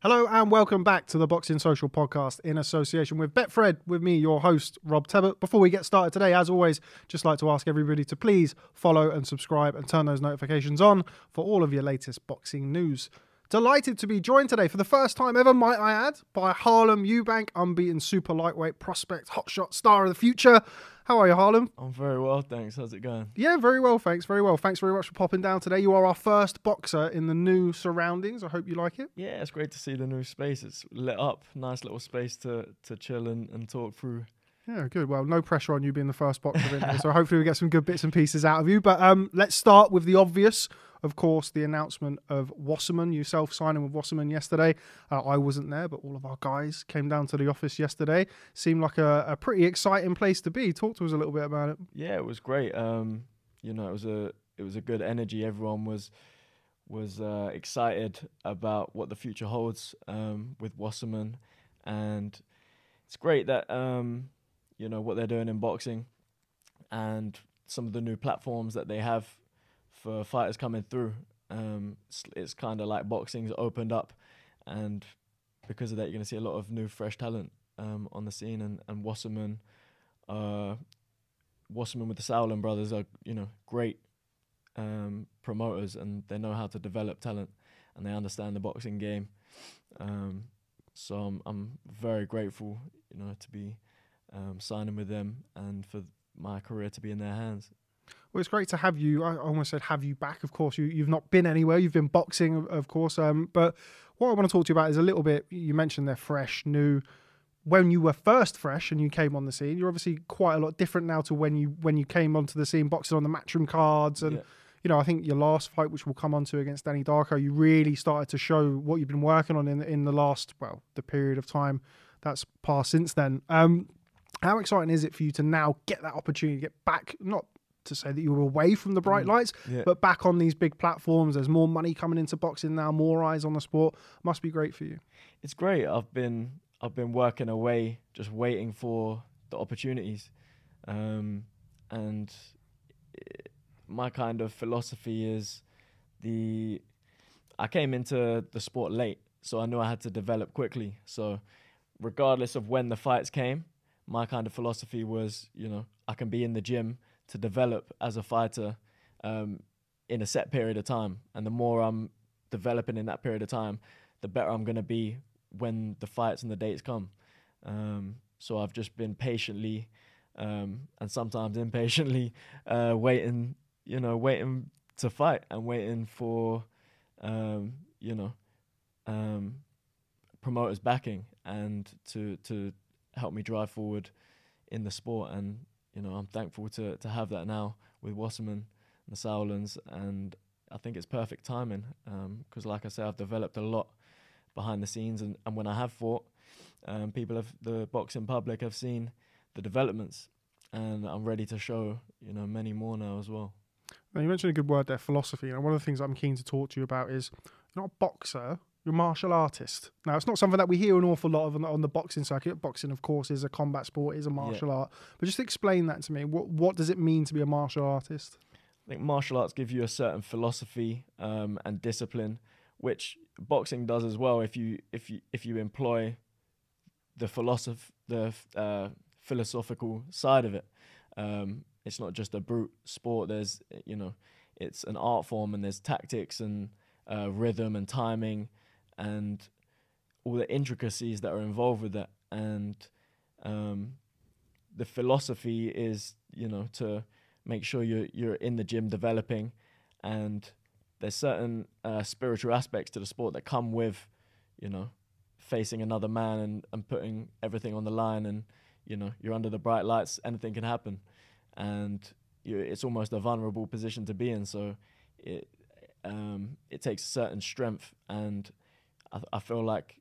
Hello and welcome back to the Boxing Social Podcast in association with Betfred, with me, your host, Rob Tebbett. Before we get started today, as always, just like to ask everybody to please follow and subscribe and turn those notifications on for all of your latest boxing news. Delighted to be joined today for the first time ever, might I add, by Harlem Eubank, unbeaten super lightweight prospect, hotshot star of the future. How are you, Harlem? I'm very well, thanks. How's it going? Yeah, very well, thanks. Very well. Thanks very much for popping down today. You are our first boxer in the new surroundings. I hope you like it. Yeah, it's great to see the new space. It's lit up. Nice little space to chill and talk through. Yeah, good. Well, no pressure on you being the first boxer in here, so hopefully we get some good bits and pieces out of you. But let's start with the obvious. Of course, the announcement of Wasserman, yourself signing with Wasserman yesterday. I wasn't there, but all of our guys came down to the office yesterday. Seemed like a pretty exciting place to be. Talk to us a little bit about it. Yeah, it was great. It was a good energy. Everyone was excited about what the future holds with Wasserman, and it's great that what they're doing in boxing and some of the new platforms that they have for fighters coming through. It's kind of like boxing's opened up, and because of that, you're going to see a lot of new, fresh talent on the scene. And Wasserman with the Sauerland brothers are great promoters, and they know how to develop talent, and they understand the boxing game. So I'm very grateful, to be signing with them and for my career to be in their hands. Well, it's great to have you. I almost said have you back. Of course, you've not been anywhere. You've been boxing, of course. But what I want to talk to you about is a little bit, you mentioned they're fresh, new. When you were first fresh and you came on the scene, you're obviously quite a lot different now to when you came onto the scene, boxing on the Matchroom cards. And, I think your last fight, which we'll come on to against Danny Darko, you really started to show what you've been working on in the last, the period of time that's passed since then. How exciting is it for you to now get that opportunity to get back, not to say that you were away from the bright lights, but back on these big platforms? There's more money coming into boxing now, more eyes on the sport. Must be great for you. It's great. I've been working away, just waiting for the opportunities, and my kind of philosophy is I came into the sport late, so I knew I had to develop quickly. So regardless of when the fights came, my kind of philosophy was, I can be in the gym to develop as a fighter in a set period of time. And the more I'm developing in that period of time, the better I'm going to be when the fights and the dates come. So I've just been patiently and sometimes impatiently waiting to fight and waiting for, promoters backing and to help me drive forward in the sport. And I'm thankful to have that now with Wasserman and the Sauerlands, and I think it's perfect timing because, like I say, I've developed a lot behind the scenes, and when I have fought, the boxing public have seen the developments, and I'm ready to show many more now as well. Now, you mentioned a good word there, philosophy, and one of the things I'm keen to talk to you about is you're not a boxer. You're a martial artist. Now, it's not something that we hear an awful lot of on the boxing circuit. Boxing, of course, is a combat sport, is a martial art. But just explain that to me. What does it mean to be a martial artist? I think martial arts give you a certain philosophy and discipline, which boxing does as well. If you employ the philosophical side of it, it's not just a brute sport. There's it's an art form, and there's tactics and rhythm and timing, and all the intricacies that are involved with that. And the philosophy is, to make sure you're in the gym developing, and there's certain spiritual aspects to the sport that come with, facing another man and putting everything on the line, and, you're under the bright lights, anything can happen. And it's almost a vulnerable position to be in. So it takes a certain strength, and I feel like,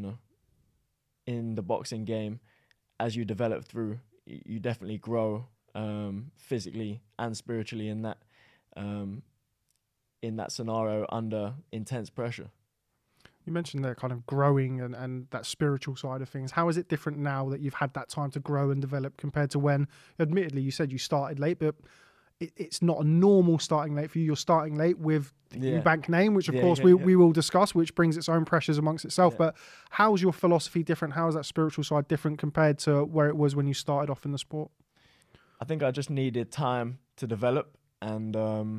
in the boxing game, as you develop through, you definitely grow physically and spiritually in that scenario under intense pressure. You mentioned they're kind of growing and that spiritual side of things. How is it different now that you've had that time to grow and develop compared to when, admittedly, you said you started late, but it's not a normal starting late for you. You're starting late with the Yeah. Eubank name, which of Yeah, course yeah, we will discuss, which brings its own pressures amongst itself. Yeah. But how's your philosophy different? How is that spiritual side different compared to where it was when you started off in the sport? I think I just needed time to develop, and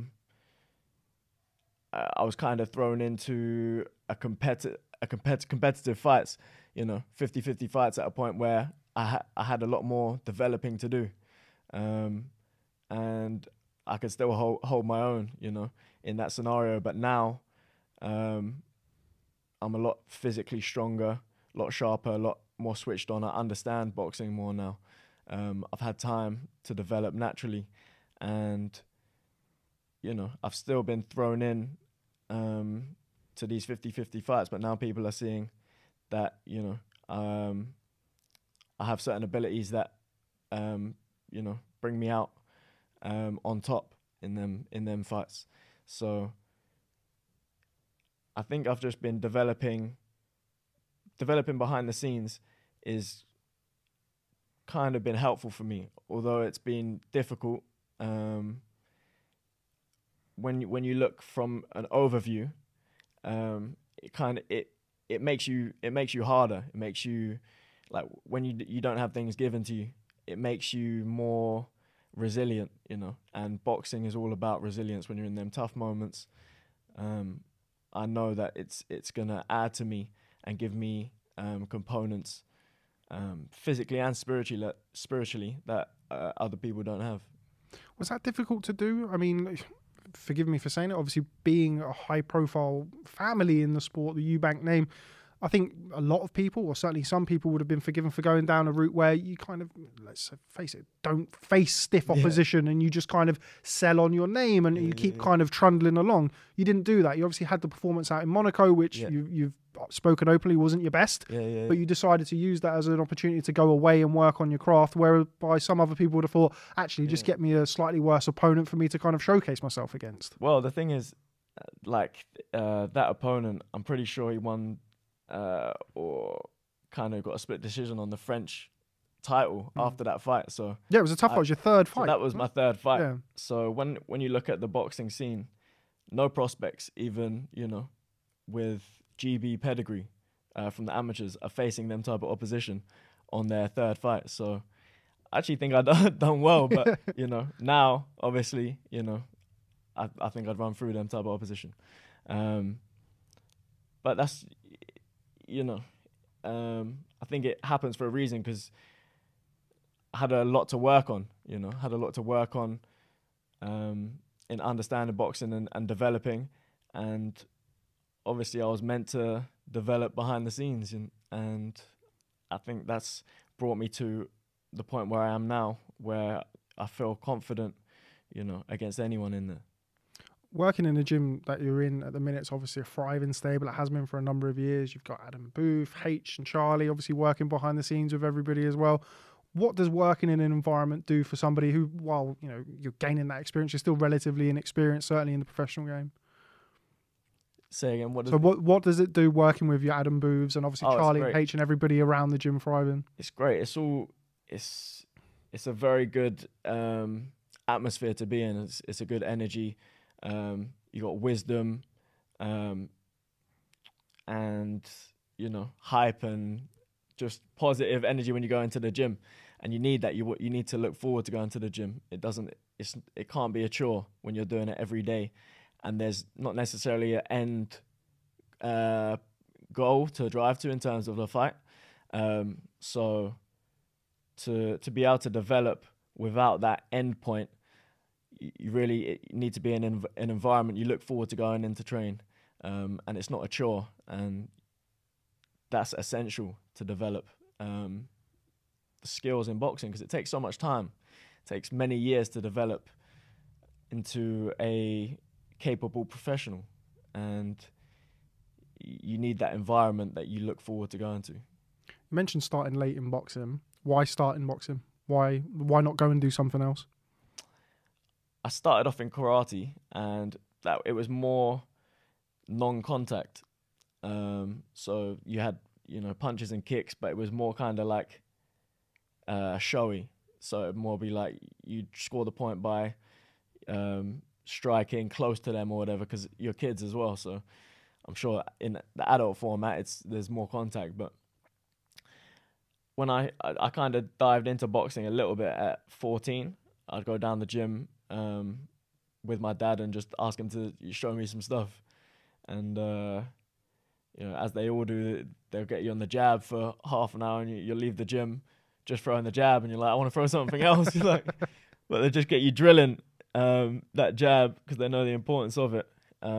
I was kind of thrown into competitive fights, 50-50 fights at a point where I had a lot more developing to do, and I could still hold my own, in that scenario. But now, I'm a lot physically stronger, a lot sharper, a lot more switched on. I understand boxing more now. I've had time to develop naturally, and I've still been thrown in to these 50-50 fights, but now people are seeing that I have certain abilities that bring me out on top in them fights. So I think I've just been developing behind the scenes is kind of been helpful for me, although it's been difficult. When you look from an overview, it makes you harder. It makes you, like, when you don't have things given to you, it makes you more resilient, and boxing is all about resilience. When you're in them tough moments, I know that it's gonna add to me and give me components, physically and spiritually that other people don't have. Was that difficult to do? I mean, forgive me for saying it, obviously being a high profile family in the sport, the Eubank name, I think a lot of people, or certainly some people, would have been forgiven for going down a route where you kind of, let's face it, don't face stiff opposition, and you just kind of sell on your name and you keep kind of trundling along. You didn't do that. You obviously had the performance out in Monaco, which you've spoken openly wasn't your best, but you decided to use that as an opportunity to go away and work on your craft, whereby some other people would have thought, actually, just get me a slightly worse opponent for me to kind of showcase myself against. Well, the thing is, that opponent, I'm pretty sure he won or kind of got a split decision on the French title after that fight. So yeah, it was a tough fight. It was your third fight. So that was my third fight. Yeah. So when you look at the boxing scene, no prospects, even with GB pedigree from the amateurs, are facing them type of opposition on their third fight. So I actually think I've done well, but now obviously I think I'd run through them type of opposition. But that's I think it happens for a reason, because I had a lot to work on, in understanding boxing and developing. And obviously I was meant to develop behind the scenes, and I think that's brought me to the point where I am now, where I feel confident, against anyone in there. Working in the gym that you're in at the minute, it's obviously a thriving stable. It has been for a number of years. You've got Adam Booth, H and Charlie, obviously working behind the scenes with everybody as well. What does working in an environment do for somebody who, while you're gaining that experience, you're still relatively inexperienced, certainly in the professional game? Say again. What does it do working with your Adam Booths and obviously Charlie and H and everybody around the gym thriving? It's great. It's a very good atmosphere to be in. It's a good energy. You got wisdom, and hype and just positive energy when you go into the gym, and you need that. You need to look forward to going to the gym. It can't be a chore when you're doing it every day, and there's not necessarily an end goal to drive to in terms of the fight. So to be able to develop without that end point, you really need to be in an environment you look forward to going in to train, and it's not a chore, and that's essential to develop the skills in boxing, because it takes so much time. It takes many years to develop into a capable professional, and you need that environment that you look forward to going to. You mentioned starting late in boxing. Why start in boxing? Why not go and do something else? I started off in karate, and that it was more non-contact. So you had punches and kicks, but it was more kind of like showy. So it'd more be like you'd score the point by striking close to them or whatever, because you're kids as well. So I'm sure in the adult format, there's more contact. But when I kind of dived into boxing a little bit at 14, I'd go down the gym with my dad and just ask him to show me some stuff. And as they all do, they'll get you on the jab for half an hour, and you'll leave the gym just throwing the jab, and you're like, I want to throw something else. You're like, but they just get you drilling that jab because they know the importance of it.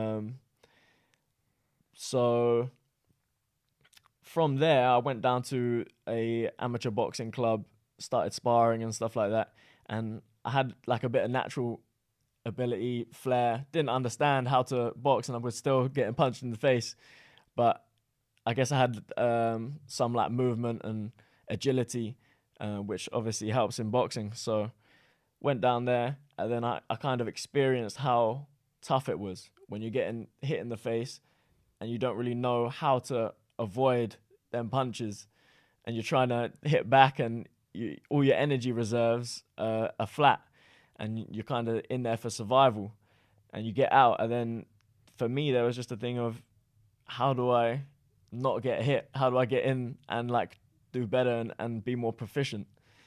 So from there, I went down to a amateur boxing club, started sparring and stuff like that, and I had like a bit of natural ability, flair. Didn't understand how to box, and I was still getting punched in the face, but I guess I had some like movement and agility, which obviously helps in boxing. So went down there, and then I kind of experienced how tough it was when you're getting hit in the face and you don't really know how to avoid them punches, and you're trying to hit back, and all your energy reserves are flat, and you're kind of in there for survival, and you get out. And then for me, there was just a thing of, how do I not get hit? How do I get in and like do better and be more proficient?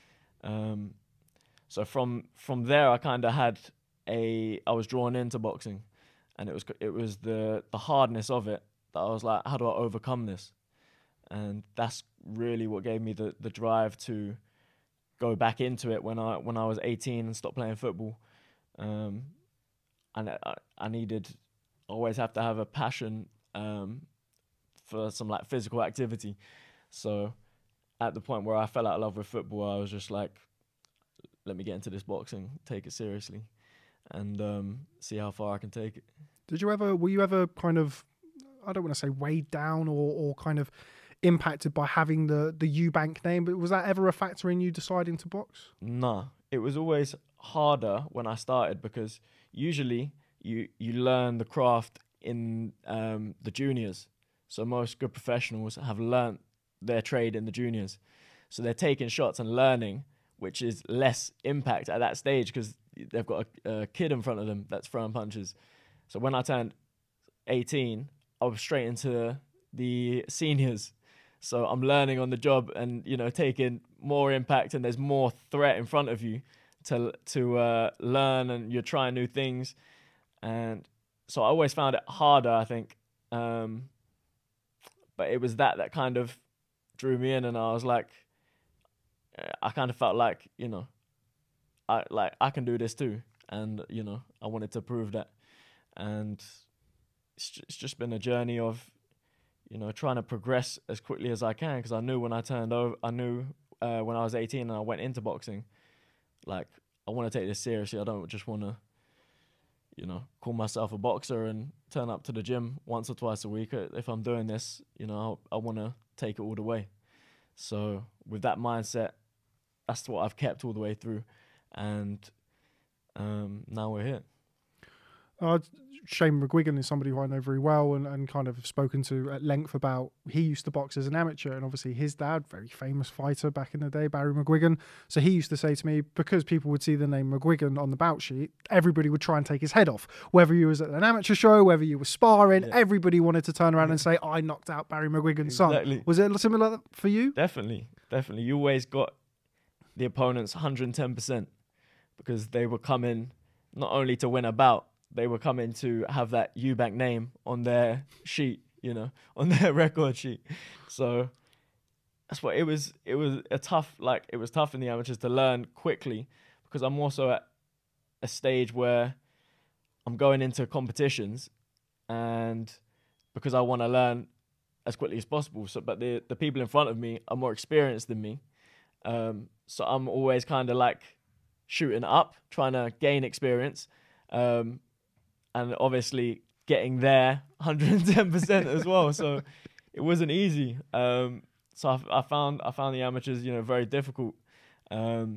So from there, I kind of I was drawn into boxing, and it was the hardness of it that I was like, how do I overcome this? And that's really what gave me the drive to go back into it when I was 18 and stopped playing football. And I needed, always have to have a passion for some like physical activity. So at the point where I fell out of love with football, I was just like, let me get into this boxing, take it seriously, and see how far I can take it. Were you ever kind of, I don't want to say weighed down or kind of impacted by having the Eubank name, but was that ever a factor in you deciding to box? No, it was always harder when I started, because usually you learn the craft in the juniors. So most good professionals have learnt their trade in the juniors. So they're taking shots and learning, which is less impact at that stage because they've got a kid in front of them that's throwing punches. So when I turned 18, I was straight into the seniors. So I'm learning on the job and, taking more impact, and there's more threat in front of you to learn, and you're trying new things. And so I always found it harder, I think. But it was that kind of drew me in, and I was like, I kind of felt like, I can do this too. And, I wanted to prove that. And it's just been a journey of, trying to progress as quickly as I can, because I knew when I when I was 18 and I went into boxing, like, I want to take this seriously. I don't just want to, call myself a boxer and turn up to the gym once or twice a week. If I'm doing this, I want to take it all the way. So with that mindset, that's what I've kept all the way through. And now we're here. Shane McGuigan is somebody who I know very well and kind of have spoken to at length about. He used to box as an amateur, and obviously his dad, very famous fighter back in the day, Barry McGuigan. So he used to say to me, because people would see the name McGuigan on the bout sheet, everybody would try and take his head off. Whether you was at an amateur show, whether you were sparring, everybody wanted to turn around and say, I knocked out Barry McGuigan's son. Was it similar for you? Definitely. You always got the opponents 110%, because they were coming not only to win a bout, they were coming to have that Eubank name on their sheet, on their record sheet. So that's what it was. It was tough in the amateurs to learn quickly, because I'm also at a stage where I'm going into competitions, and because I want to learn as quickly as possible. So, but the people in front of me are more experienced than me. So I'm always kind of like shooting up, trying to gain experience. And obviously getting there 110% as well. So it wasn't easy. So I found the amateurs, very difficult. But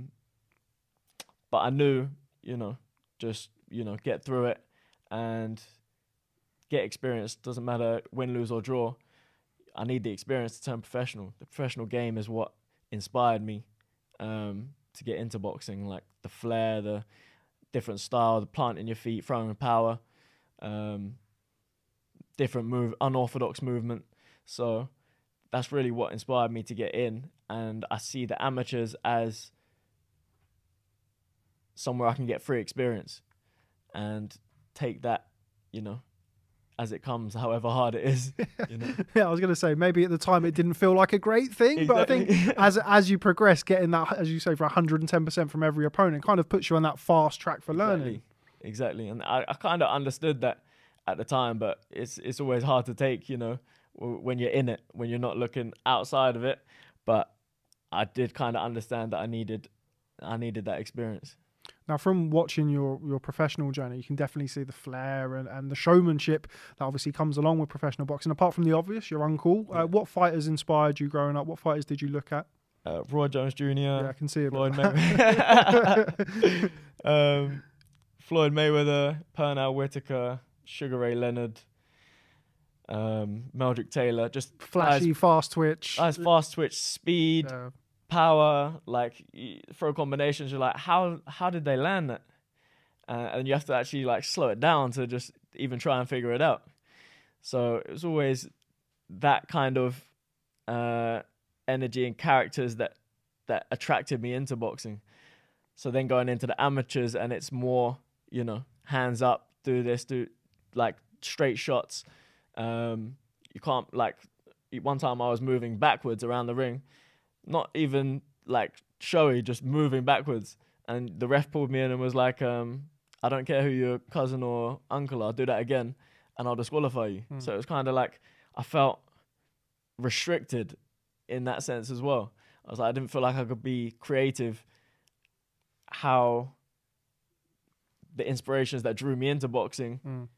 I knew, just, get through it and get experience. Doesn't matter win, lose or draw. I need the experience to turn professional. The professional game is what inspired me to get into boxing, like the flair, different style, the planting your feet, throwing power, different unorthodox movement. So that's really what inspired me to get in. And I see the amateurs as somewhere I can get free experience and take that, as it comes, however hard it is. Yeah, I was going to say, maybe at the time it didn't feel like a great thing, but I think as you progress, getting that, as you say, for 110% from every opponent kind of puts you on that fast track for learning. Exactly. And I kind of understood that at the time, but it's always hard to take, when you're in it, when you're not looking outside of it. But I did kind of understand that I needed that experience. Now, from watching your professional journey, you can definitely see the flair and the showmanship that obviously comes along with professional boxing. Apart from the obvious, your uncle, what fighters inspired you growing up? What fighters did you look at? Roy Jones Jr. Yeah, I can see it. Floyd Mayweather, Pernell Whitaker, Sugar Ray Leonard, Meldrick Taylor, just flashy, fast twitch. Fast twitch, speed, power, like throw combinations. You're like, how did they land that? And you have to actually like slow it down to just even try and figure it out. So it was always that kind of energy and characters that attracted me into boxing. So then going into the amateurs, and it's more, hands up, do this, do like straight shots. You can't, like, one time I was moving backwards around the ring, not even like showy, just moving backwards. And the ref pulled me in and was like, I don't care who your cousin or uncle are, do that again and I'll disqualify you. So it was kind of like I felt restricted in that sense as well. I was like, I didn't feel like I could be creative. How the inspirations that drew me into boxing,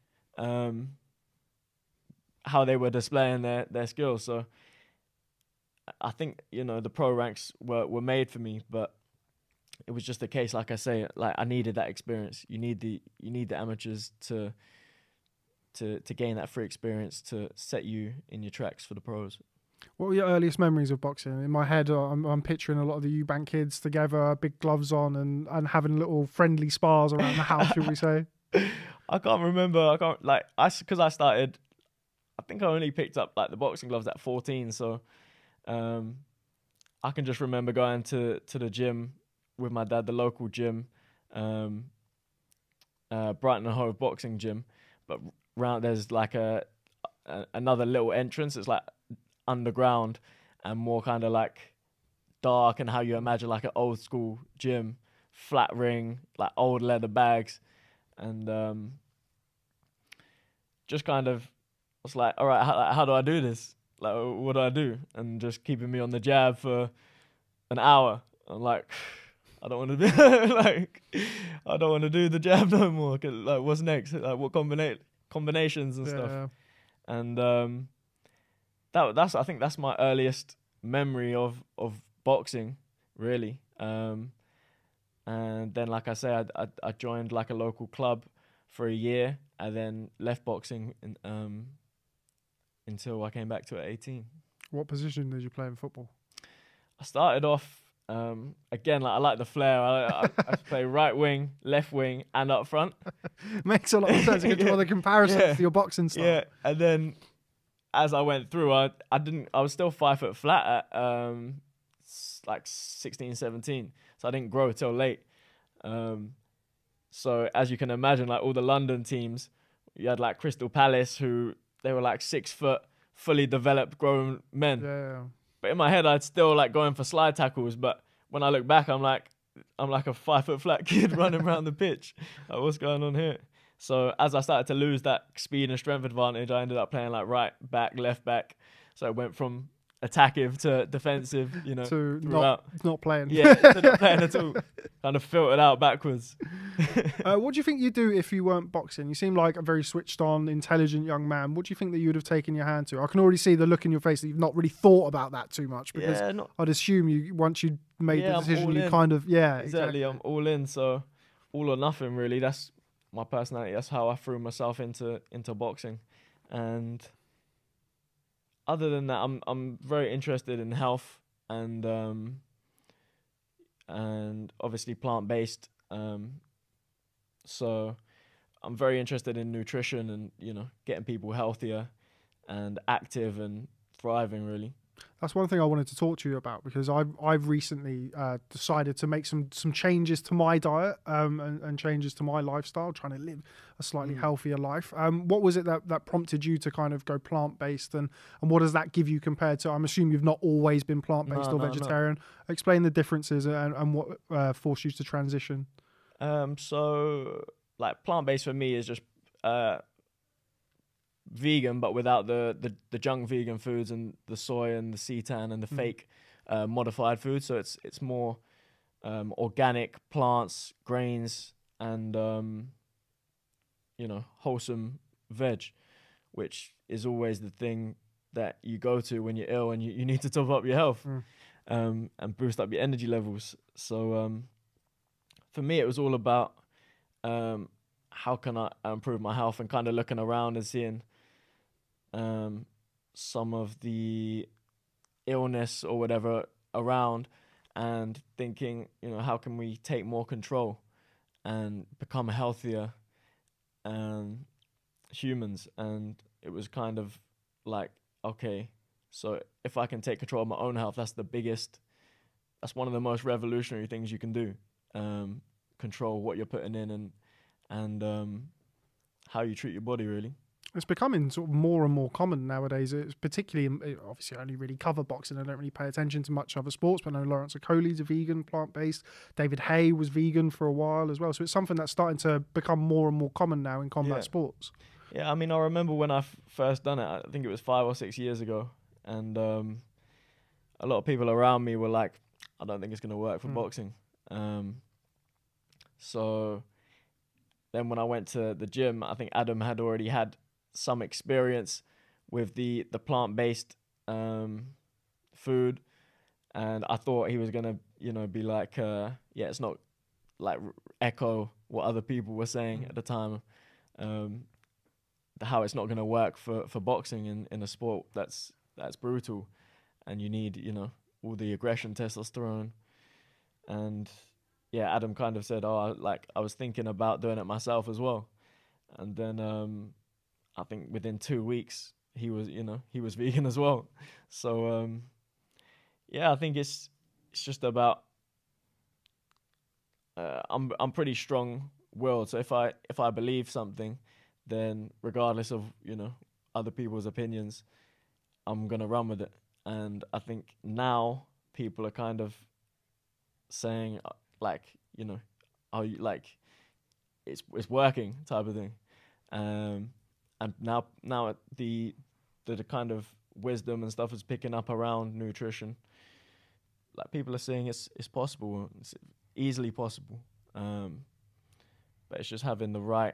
how they were displaying their skills. So I think, the pro ranks were made for me, but it was just a case, like I say, like I needed that experience. You need the amateurs to gain that free experience to set you in your tracks for the pros. What were your earliest memories of boxing? In my head, I'm picturing a lot of the Eubank kids together, big gloves on, and having little friendly spars around the house, should we say? I can't remember. Because I started, I think I only picked up like the boxing gloves at 14. So I can just remember going to the gym with my dad, the local gym, Brighton and Hove boxing gym. But round there's like another little entrance. It's like underground and more kind of like dark, and how you imagine like an old school gym, flat ring, like old leather bags, and just kind of was like, all right, how do I do this? Like, what do I do? And just keeping me on the jab for an hour. I'm like, I don't want to do I don't want to do the jab no more. Like, what's next? Like, what combinations and stuff. And I think that's my earliest memory of boxing, really. And then, like I say, I joined like a local club for a year, and then left boxing until I came back to it at 18. What position did you play in football? I started off again, like I like the flair. I play right wing, left wing, and up front. Makes a lot of sense. You can draw the comparisons to your boxing style. Yeah, and then as I went through, I was still 5 foot flat at like 16, 17. So I didn't grow till late. So as you can imagine, like all the London teams, you had like Crystal Palace, who they were like 6 foot, fully developed grown men. Yeah. But in my head, I'd still like going for slide tackles. But when I look back, I'm like a 5 foot flat kid running around the pitch. Like, what's going on here? So as I started to lose that speed and strength advantage, I ended up playing like right back, left back. So it went from attacking to defensive, to not playing. Yeah, to not playing at all. Kind of filtered out backwards. What do you think you'd do if you weren't boxing? You seem like a very switched on, intelligent young man. What do you think that you would have taken your hand to? I can already see the look in your face that you've not really thought about that too much, because I'd assume once you made the decision, you kind of, exactly. I'm all in. So all or nothing, really. That's my personality. That's how I threw myself into boxing. And other than that, I'm very interested in health and obviously plant-based So I'm very interested in nutrition and, you know, getting people healthier and active and thriving, really. That's one thing I wanted to talk to you about, because I've recently decided to make some changes to my diet, and changes to my lifestyle, trying to live a slightly healthier life. What was it that prompted you to kind of go plant based, and what does that give you compared to? I'm assuming you've not always been plant based or No. vegetarian. Explain the differences and what forced you to transition. So like plant based for me is just vegan, but without the junk vegan foods and the soy and the seitan and the fake modified food. So it's more organic plants, grains, and you know, wholesome veg, which is always the thing that you go to when you're ill and you need to top up your health and boost up your energy levels. So for me, it was all about how can I improve my health, and kind of looking around and seeing some of the illness or whatever around, and thinking, you know, how can we take more control and become healthier humans. And it was kind of like, okay, so if I can take control of my own health, that's one of the most revolutionary things you can do. Control what you're putting in and how you treat your body, really. It's becoming sort of more and more common nowadays. It's particularly, obviously, I only really cover boxing. I don't really pay attention to much other sports, but I know Lawrence Okolie is a vegan, plant-based. David Haye was vegan for a while as well. So it's something that's starting to become more and more common now in combat sports. Yeah, I mean, I remember when I first done it, I think it was 5 or 6 years ago. And a lot of people around me were like, I don't think it's going to work for boxing. So then when I went to the gym, I think Adam had already had some experience with the plant-based food, and I thought he was gonna, you know, be like, yeah, it's not like echo what other people were saying at the time, how it's not gonna work for boxing in a sport that's brutal, and you need, you know, all the aggression, testosterone, and yeah, Adam kind of said, oh, like I was thinking about doing it myself as well, and then I think within 2 weeks he was vegan as well. So yeah, I think it's just about I'm pretty strong-willed. So if I believe something, then regardless of, you know, other people's opinions, I'm gonna run with it. And I think now people are kind of saying like, you know, oh, like it's working type of thing. And now the kind of wisdom and stuff is picking up around nutrition. Like people are saying it's possible, it's easily possible. But it's just having the right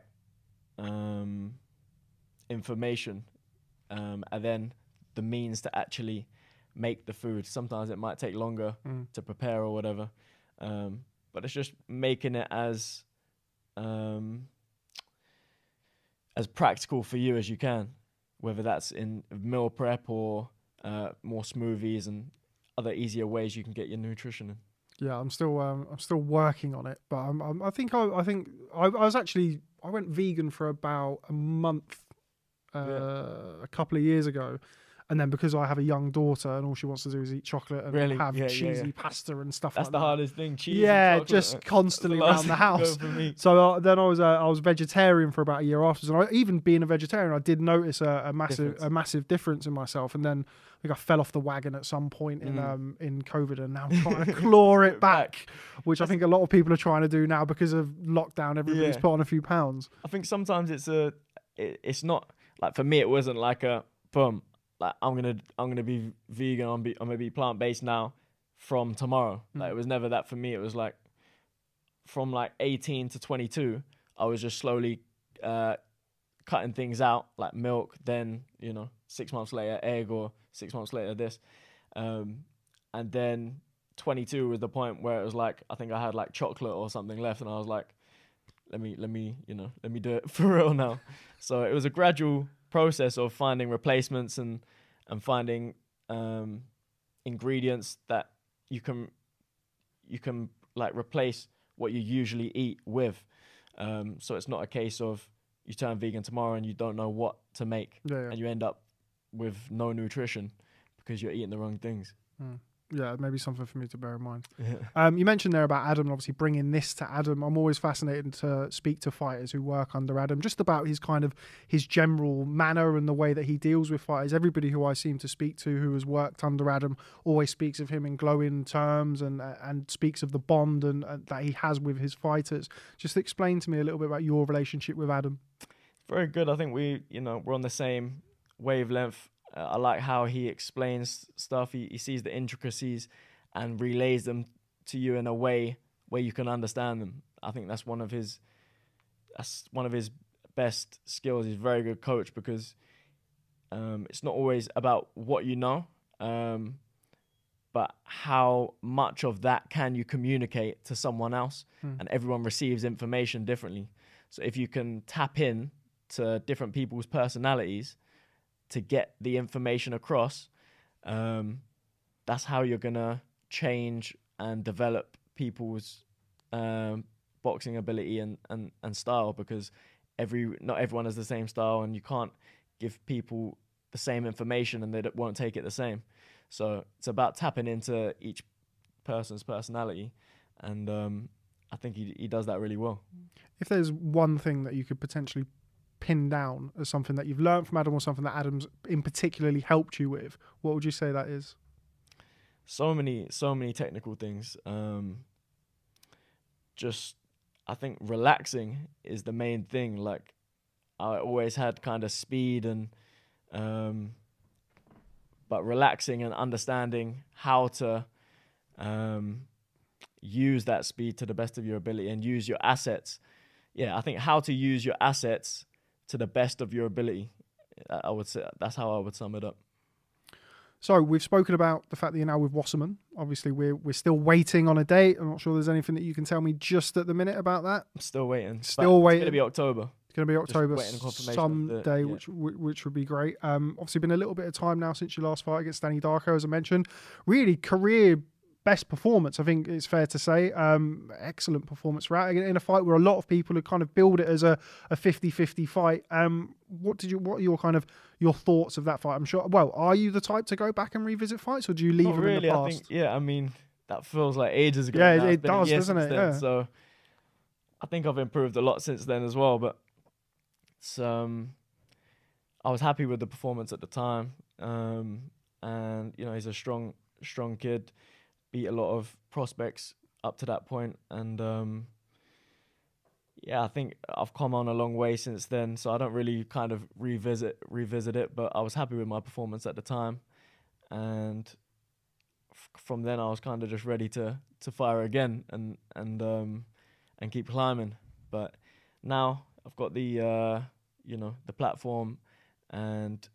information, and then the means to actually make the food. Sometimes it might take longer to prepare or whatever, but it's just making it as practical for you as you can, whether that's in meal prep or more smoothies and other easier ways you can get your nutrition in. Yeah, I'm still working on it, but I think I went vegan for about a month, a couple of years ago, and then because I have a young daughter and all she wants to do is eat chocolate and have cheesy pasta and stuff. That's like the that. hardest thing. Cheese. Yeah, and chocolate. just constantly around the house. So then I was vegetarian for about a year after, and even being a vegetarian, I did notice a massive difference in myself. And then I think I fell off the wagon at some point in COVID, and now I'm trying to claw it back, which I think a lot of people are trying to do now because of lockdown. Everybody's put on a few pounds. I think sometimes it's not like, for me it wasn't like a boom, like I'm gonna be vegan, I'm gonna be plant-based now from tomorrow. Like it was never that for me. It was like from like 18 to 22, I was just slowly cutting things out, like milk, then, you know, 6 months later egg, or 6 months later this, and then 22 was the point where it was like, I think I had like chocolate or something left, and I was like, let me do it for real now. So it was a gradual process of finding replacements and finding ingredients that you can like replace what you usually eat with, So it's not a case of you turn vegan tomorrow and you don't know what to make, Yeah. and you end up with no nutrition because you're eating the wrong things. Yeah, maybe something for me to bear in mind. Yeah. You mentioned there about Adam, obviously bringing this to Adam. I'm always fascinated to speak to fighters who work under Adam, just about his general manner and the way that he deals with fighters. Everybody who I seem to speak to who has worked under Adam always speaks of him in glowing terms and speaks of the bond and that he has with his fighters. Just explain to me a little bit about your relationship with Adam. Very good. I think we're on the same wavelength. I like how he explains stuff. He sees the intricacies and relays them to you in a way where you can understand them. I think that's one of his best skills. He's a very good coach because it's not always about what you know, but how much of that can you communicate to someone else. And everyone receives information differently. So if you can tap in to different people's personalities to get the information across, that's how you're gonna change and develop people's boxing ability and style, because not everyone has the same style, and you can't give people the same information and they won't take it the same. So it's about tapping into each person's personality, and I think he does that really well. If there's one thing that you could potentially pin down as something that you've learned from Adam, or something that Adam's in particularly helped you with, what would you say that is? So many technical things. Just, I think relaxing is the main thing. Like, I always had kind of speed and but relaxing and understanding how to use that speed to the best of your ability and use your assets. Yeah, I think how to use your assets to the best of your ability. I would say that's how I would sum it up. So we've spoken about the fact that you're now with Wasserman. Obviously, we're still waiting on a date. I'm not sure there's anything that you can tell me just at the minute about that. I'm still waiting. Still waiting. It's going to be October. It's going to be October someday, yeah. which would be great. Obviously, been a little bit of time now since your last fight against Danny Darko, as I mentioned. Really, career best performance, I think it's fair to say. Excellent performance, right? In a fight where a lot of people have kind of billed it as a 50-50 fight. What are your thoughts of that fight? I'm sure. Well, are you the type to go back and revisit fights, or do you leave them really, in the past? I think, that feels like ages ago. Yeah, now. it does, doesn't it? Yeah. So I think I've improved a lot since then as well. But it's, I was happy with the performance at the time, and he's a strong kid. Beat a lot of prospects up to that point, and I think I've come on a long way since then, so I don't really kind of revisit it, but I was happy with my performance at the time, and from then I was kind of just ready to fire again and keep climbing. But now I've got the the platform, and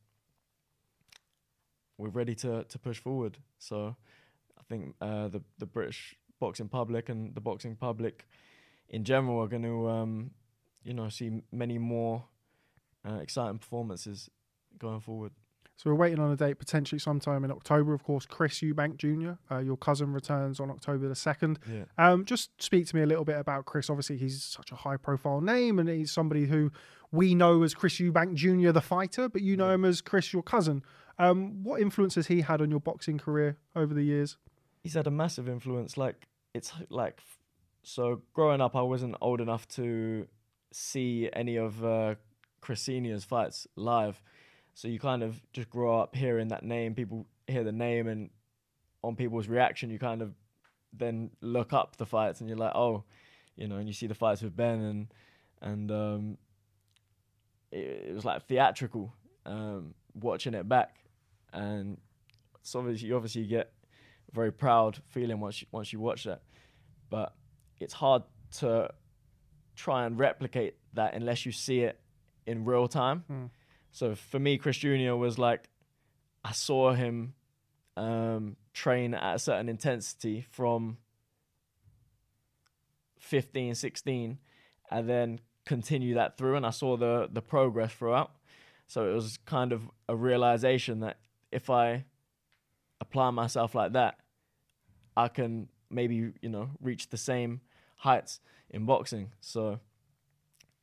we're ready to push forward. So I think the British boxing public and the boxing public in general are going to, see many more exciting performances going forward. So we're waiting on a date potentially sometime in October. Of course, Chris Eubank Jr., your cousin, returns on October the 2nd. Yeah. Just speak to me a little bit about Chris. Obviously, he's such a high-profile name, and he's somebody who we know as Chris Eubank Jr., the fighter, but you know him as Chris, your cousin. What influence has he had on your boxing career over the years? He's had a massive influence. So growing up, I wasn't old enough to see any of Chris Senior's fights live. So you kind of just grow up hearing that name. People hear the name, and on people's reaction, you kind of then look up the fights, and you're like, oh, and you see the fights with Ben, and it was like theatrical watching it back, and so obviously you get very proud feeling once you watch that, but it's hard to try and replicate that unless you see it in real time. So for me, Chris Jr. was like, I saw him train at a certain intensity from 15, 16, and then continue that through, and I saw the progress throughout. So it was kind of a realization that if I apply myself like that, I can maybe, reach the same heights in boxing. So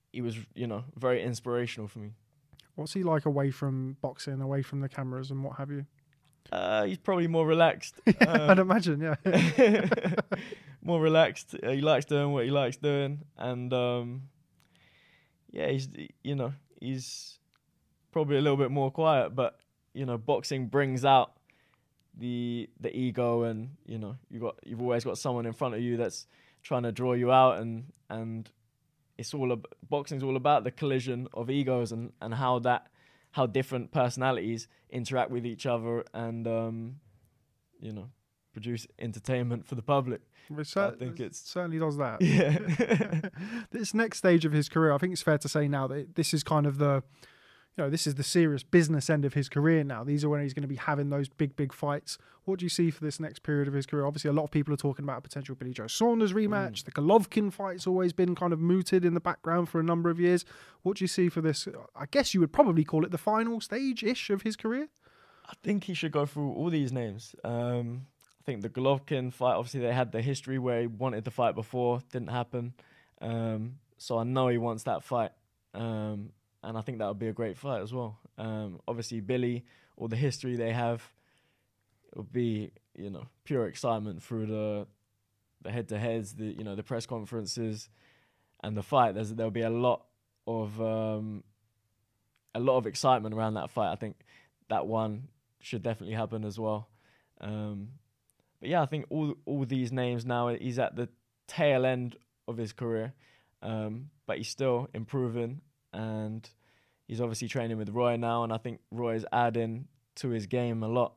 he was, you know, very inspirational for me. What's he like away from boxing, away from the cameras and what have you? He's probably more relaxed. I'd imagine, yeah. More relaxed. He likes doing what he likes doing, and yeah, he's probably a little bit more quiet. But you know, boxing brings out the ego, and you know, you've always got someone in front of you that's trying to draw you out, and it's boxing's all about the collision of egos and how different personalities interact with each other and you know, produce entertainment for the public. I think it certainly does that. Yeah. This next stage of his career, I think it's fair to say now that this is kind of this is the serious business end of his career now. These are when he's going to be having those big fights. What do you see for this next period of his career? Obviously, a lot of people are talking about a potential Billy Joe Saunders rematch. The Golovkin fight's always been kind of mooted in the background for a number of years. What do you see for this? I guess you would probably call it the final stage-ish of his career. I think he should go through all these names. I think the Golovkin fight, obviously they had the history where he wanted the fight before, didn't happen. So I know he wants that fight. And I think that would be a great fight as well. Obviously, Billy, all the history they have, it would be, you know, pure excitement through the head-to-heads, the press conferences, and the fight. There'll be a lot of excitement around that fight. I think that one should definitely happen as well. But yeah, I think all these names now, he's at the tail end of his career, but he's still improving. And he's obviously training with Roy now, and I think Roy is adding to his game a lot.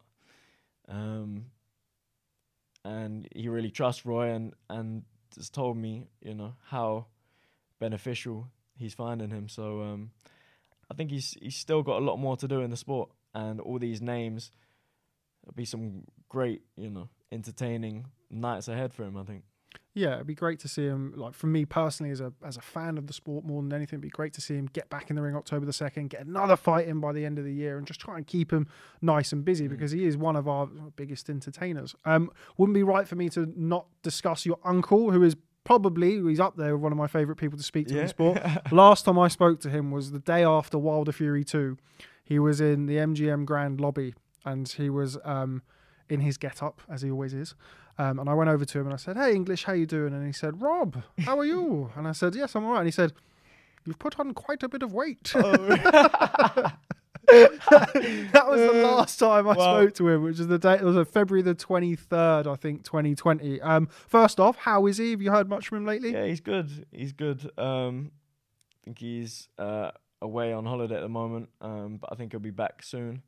And he really trusts Roy and has told me, you know, how beneficial he's finding him. So I think he's still got a lot more to do in the sport, and all these names, there'll be some great, you know, entertaining nights ahead for him, I think. Yeah, it'd be great to see him, like for me personally as a fan of the sport more than anything, it'd be great to see him get back in the ring October the 2nd, get another fight in by the end of the year and just try and keep him nice and busy because he is one of our biggest entertainers. Wouldn't be right for me to not discuss your uncle, who is he's up there with one of my favourite people to speak to in the sport. Last time I spoke to him was the day after Wilder Fury 2. He was in the MGM Grand lobby and he was in his get-up, as he always is. And I went over to him and I said, "Hey, English, how you doing?" And he said, "Rob, how are you?" And I said, "Yes, I'm all right." And he said, "You've put on quite a bit of weight." Oh. That was the last time I spoke to him, which is the day. It was February the 23rd, I think, 2020. First off, how is he? Have you heard much from him lately? Yeah, he's good. He's good. I think he's away on holiday at the moment, but I think he'll be back soon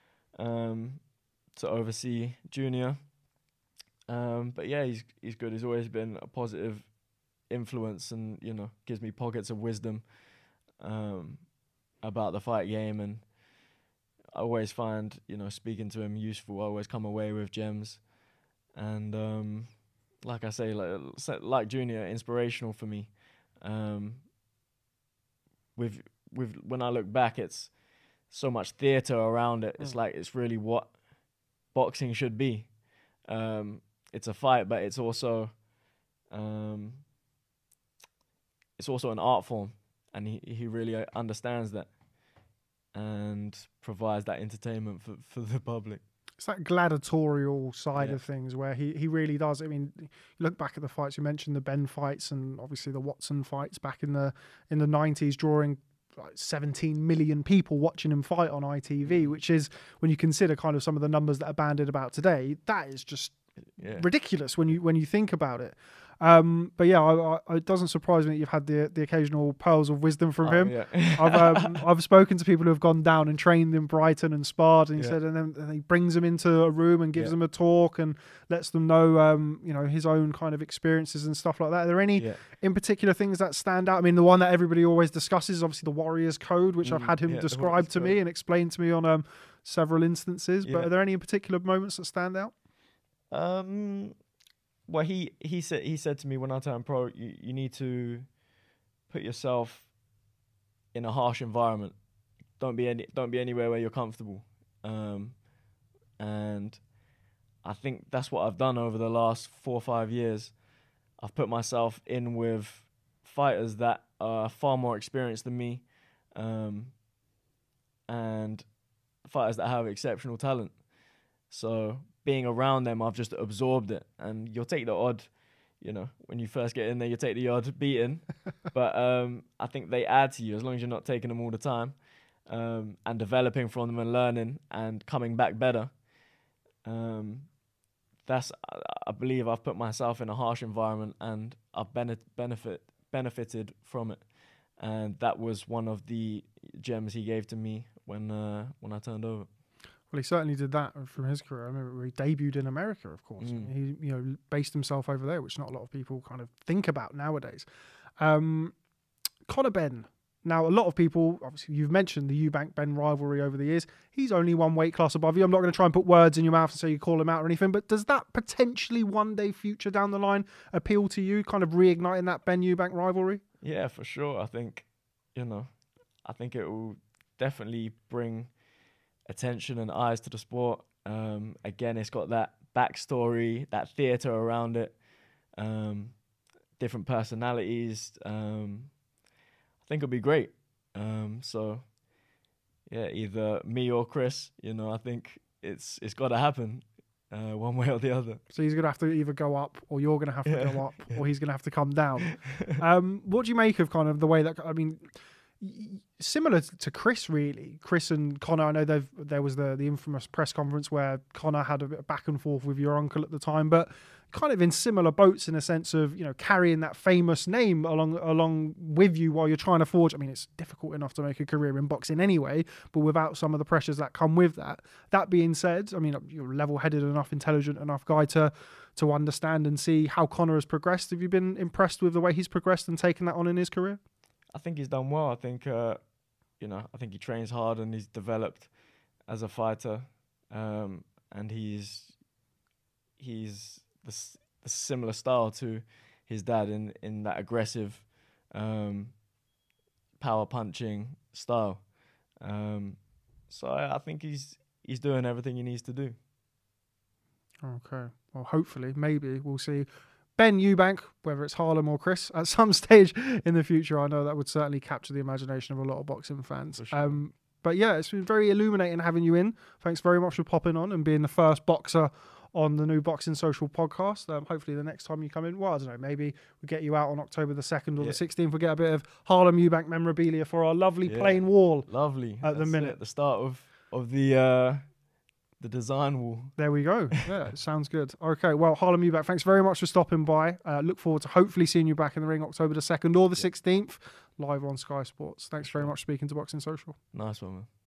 to oversee Junior. But yeah, he's good. He's always been a positive influence, and you know, gives me pockets of wisdom about the fight game, and I always find, you know, speaking to him useful. I always come away with gems, and like I say, like Junior, inspirational for me. With when I look back, it's so much theatre around it. It's like it's really what boxing should be. It's a fight, but it's also an art form, and he really understands that and provides that entertainment for the public. It's that gladiatorial side of things where he really does. I mean, you look back at the fights, you mentioned the Ben fights and obviously the Watson fights back in the 90s, drawing like 17 million people watching him fight on ITV, which is, when you consider kind of some of the numbers that are bandied about today, that is just ridiculous when you think about it. But yeah, it doesn't surprise me that you've had the occasional pearls of wisdom from him. Yeah. I've spoken to people who have gone down and trained in Brighton and sparred, and he said, and then he brings them into a room and gives them a talk and lets them know, you know, his own kind of experiences and stuff like that. Are there any in particular things that stand out? I mean, the one that everybody always discusses is obviously the Warriors Code, which I've had him describe to me and explain to me on several instances. But are there any in particular moments that stand out? Well, he said to me when I turned pro, you need to put yourself in a harsh environment. Don't be anywhere where you're comfortable. And I think that's what I've done over the last 4 or 5 years. I've put myself in with fighters that are far more experienced than me, and fighters that have exceptional talent. So being around them, I've just absorbed it. And you'll take the odd, when you first get in there, you take the odd beating. But I think they add to you as long as you're not taking them all the time, and developing from them and learning and coming back better. I believe I've put myself in a harsh environment and I've benefited from it. And that was one of the gems he gave to me when I turned over. Well, he certainly did that from his career. I remember he debuted in America, of course. He, based himself over there, which not a lot of people kind of think about nowadays. Conor Benn. Now, a lot of people, obviously, you've mentioned the Eubank-Benn rivalry over the years. He's only one weight class above you. I'm not going to try and put words in your mouth and say you call him out or anything, but does that potentially one day future down the line appeal to you, kind of reigniting that Benn-Eubank rivalry? Yeah, for sure. I think, it will definitely bring attention and eyes to the sport. Again, it's got that backstory, that theatre around it, different personalities. I think it'll be great. So, yeah, either me or Chris. I think it's got to happen, one way or the other. So he's going to have to either go up, or you're going to have to go up, or he's going to have to come down. What do you make of kind of the way that, similar to Chris, really? Chris and Conor, I know there was the infamous press conference where Conor had a bit of back and forth with your uncle at the time, but kind of in similar boats in a sense of, carrying that famous name along with you while you're trying to forge. It's difficult enough to make a career in boxing anyway, but without some of the pressures that come with that. That being said, you're a level-headed enough, intelligent enough guy to understand and see how Conor has progressed. Have you been impressed with the way he's progressed and taken that on in his career? I think he's done well. I think, I think he trains hard and he's developed as a fighter, and he's the similar style to his dad in that aggressive, power punching style. So I think he's doing everything he needs to do. Okay. Well, hopefully, maybe we'll see Benn Eubank, whether it's Harlem or Chris, at some stage in the future. I know that would certainly capture the imagination of a lot of boxing fans. For sure. But yeah, it's been very illuminating having you in. Thanks very much for popping on and being the first boxer on the new Boxing Social podcast. Hopefully the next time you come in, well, I don't know, maybe we'll get you out on October the 2nd or the 16th. We'll get a bit of Harlem Eubank memorabilia for our lovely plain wall. Lovely. At the minute. At the start of the design wall. There we go. Yeah, it sounds good. Okay, well, Harlem Eubank, thanks very much for stopping by. Look forward to hopefully seeing you back in the ring October the 2nd or the 16th, live on Sky Sports. Thanks very much for speaking to Boxing Social. Nice one, man.